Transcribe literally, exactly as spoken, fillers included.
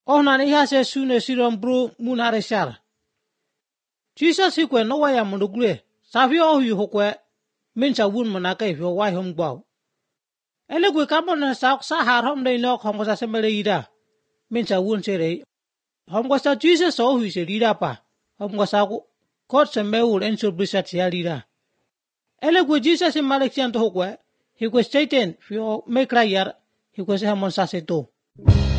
Ona ni ha se sune siron bro munare shara. Jesus hi kwe no wa ya monogule. Sa fi o hu hokwe. Mincha wun manaka if yo wa hom gbaw. Ele kwe kamon sa sa har hom de no hom sa semele ida. Mincha wun se re. Hom ko sa Jesus o hu se ida pa. Hom ko sa ko kot se meul en so brisat ya ida. Ele kwe Jesus in malexian to hokwe. Hi kwe Satan fi o me krayar. Hi kwe se hamon sa se to.